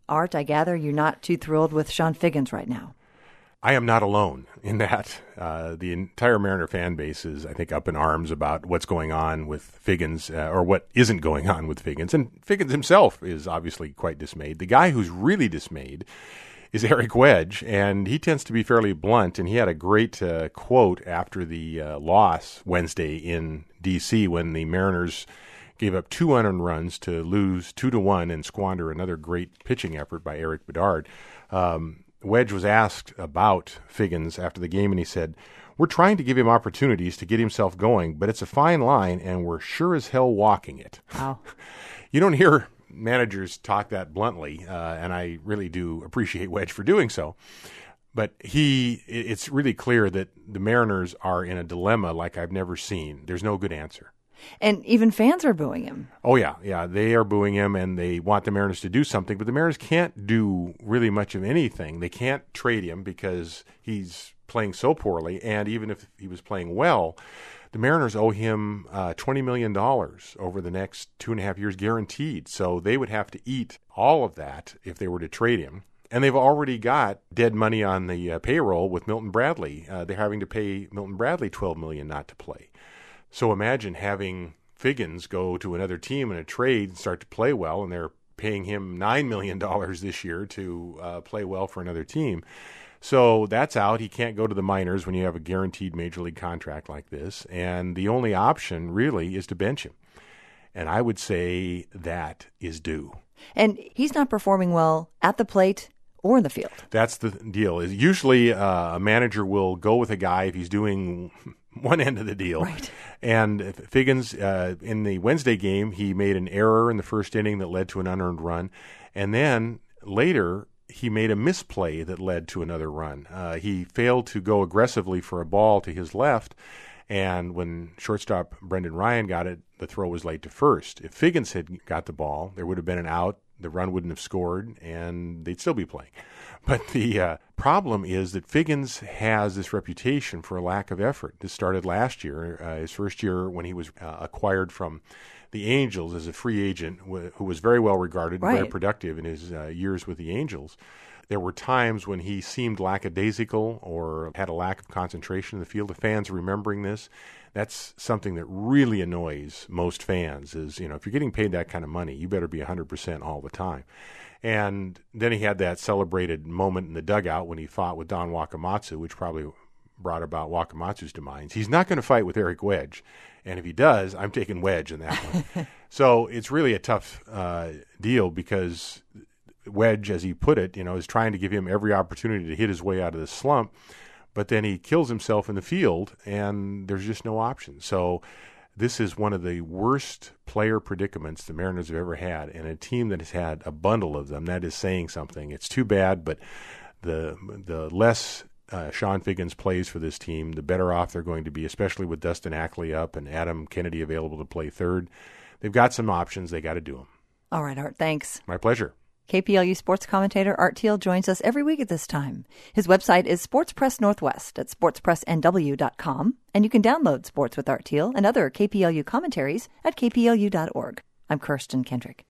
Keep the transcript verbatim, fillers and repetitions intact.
Art, I gather you're not too thrilled with Sean Figgins right now. I am not alone in that. Uh, the entire Mariner fan base is, I think, up in arms about what's going on with Figgins, uh, or what isn't going on with Figgins. And Figgins himself is obviously quite dismayed. The guy who's really dismayed is Eric Wedge, and he tends to be fairly blunt. And he had a great uh, quote after the uh, loss Wednesday in D C when the Mariners gave up two unearned runs to lose two to one and squander another great pitching effort by Eric Bedard. Um, Wedge was asked about Figgins after the game, and he said, "We're trying to give him opportunities to get himself going, but it's a fine line, and we're sure as hell walking it." Wow. You don't hear managers talk that bluntly, uh, and I really do appreciate Wedge for doing so. But he, it's really clear that the Mariners are in a dilemma like I've never seen. There's no good answer. And even fans are booing him. Oh, yeah. Yeah, they are booing him, and they want the Mariners to do something. But the Mariners can't do really much of anything. They can't trade him because he's playing so poorly. And even if he was playing well, the Mariners owe him uh, twenty million dollars over the next two and a half years guaranteed. So they would have to eat all of that if they were to trade him. And they've already got dead money on the uh, payroll with Milton Bradley. Uh, they're having to pay Milton Bradley twelve million dollars not to play. So imagine having Figgins go to another team in a trade and start to play well, and they're paying him nine million dollars this year to uh, play well for another team. So that's out. He can't go to the minors when you have a guaranteed major league contract like this. And the only option really is to bench him. And I would say that is due. And he's not performing well at the plate or in the field. That's the deal. Is usually uh, a manager will go with a guy if he's doing one end of the deal. Right. And Figgins, uh, in the Wednesday game, he made an error in the first inning that led to an unearned run. And then later, he made a misplay that led to another run. Uh, he failed to go aggressively for a ball to his left. And when shortstop Brendan Ryan got it, the throw was late to first. If Figgins had got the ball, there would have been an out. The run wouldn't have scored, and they'd still be playing. But the uh, problem is that Figgins has this reputation for a lack of effort. This started last year, uh, his first year when he was uh, acquired from the Angels as a free agent, wh- who was very well regarded, right. and very productive in his uh, years with the Angels. There were times when he seemed lackadaisical or had a lack of concentration in the field. The fans remembering this, that's something that really annoys most fans is, you know, if you're getting paid that kind of money, you better be one hundred percent all the time. And then he had that celebrated moment in the dugout when he fought with Don Wakamatsu, which probably brought about Wakamatsu's demise. He's not going to fight with Eric Wedge. And if he does, I'm taking Wedge in that one. So it's really a tough uh, deal because Wedge, as he put it, you know, is trying to give him every opportunity to hit his way out of the slump, but then he kills himself in the field, and there's just no option. So this is one of the worst player predicaments the Mariners have ever had, and a team that has had a bundle of them. That is saying something. It's too bad, but the the less uh, Sean Figgins plays for this team, the better off they're going to be, especially with Dustin Ackley up and Adam Kennedy available to play third. They've got some options. They got to do them. All right, Art, thanks. My pleasure. K P L U sports commentator Art Thiel joins us every week at this time. His website is Sports Press Northwest at sports press n w dot com, and you can download Sports with Art Thiel and other K P L U commentaries at k p l u dot org. I'm Kirsten Kendrick.